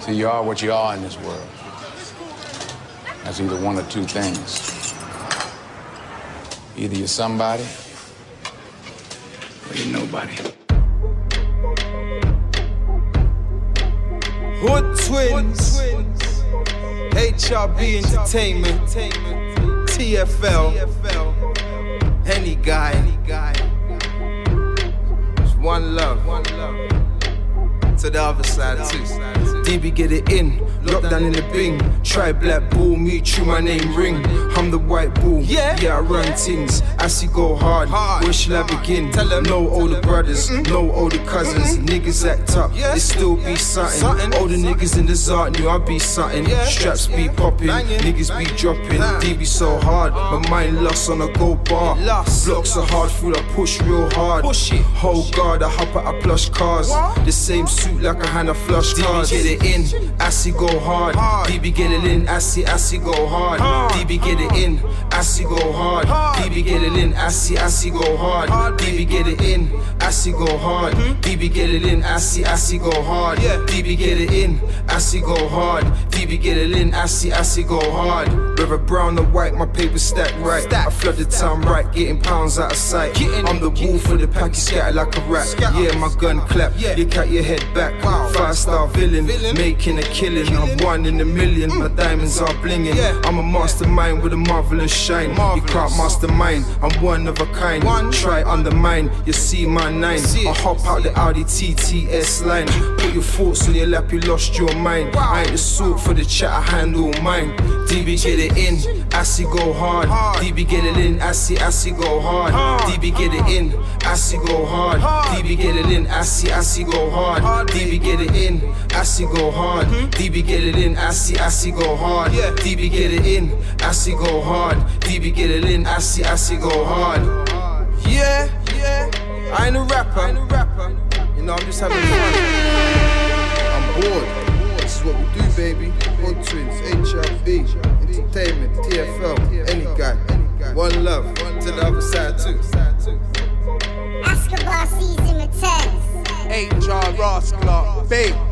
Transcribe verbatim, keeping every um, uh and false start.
See, you are what you are in this world. That's either one or two things. Either you're somebody, or you're nobody. Hood Twins, H R B Entertainment, T F L, Any Guy, it's one love, to the other side too. D B get it in, lockdown in the bing. Try black bull, me true my name ring. I'm the white bull, yeah, yeah I run things. I see go hard, where shall I begin? Tell them no older brothers, mm-mm. no older cousins. Mm-mm. Niggas act up, yeah. It still be something. something. Older niggas in the Zart knew I be something. Yeah. Straps be popping, niggas be dropping. Nah. D B so hard, my mind lost on a gold bar. Lost. Blocks are hard through, I push real hard. Push it. Oh God, I hop out of plush cars. What? The same suit like a hand of flush cards. D B get it in, I see go hard. hard. D B get it in, I see, I see go hard. hard. D B get it in, I see go hard. hard. D B get it in, I see, I see go hard. hard. D B get it in, I see go hard. Mm-hmm. D B get it in, I see, I see go hard. Yeah. D B get it in, I see go hard. D B get it in, I see, I see go hard. Whether brown or white, my paper stacked right. Stack. I flood the town right, getting pounds out of sight. Getting I'm the wolf for the pack, you scatter like a rat. Scatter. Yeah, my gun clap, yeah. Look at your head back. Wow. Five star villain, villain, making a killing. killing. I'm one in a million, mm. my diamonds are blinging. Yeah. I'm a mastermind with a marvelous shine. Marvelous. You can't mastermind, I'm one of a kind. One. Try undermine, you see my nine. See I hop out the Audi T T S line. Put your thoughts on your lap, you lost your mind. Wow. I ain't the sort for the chat, I handle mine. D B get it in, I see go hard. hard. D B get it in, I see, I see go hard. hard. D B get it in, I see go hard. hard. D B get it in, I see, I see go hard. hard. D B get it in, I see go hard. Mm-hmm. D B get it in, I see, I see go hard. Yeah. D B get it in, I see go hard. D B get it in, I see, I see go hard. Yeah, yeah. I ain't a rapper. I ain't a rapper. You know, I'm just having fun. I'm bored. This is what we do, baby. Hood Twins, H R B, Entertainment, T F L, Any Guy. One love to the other side too. Escobar season returns. H R Ross Clark, babe.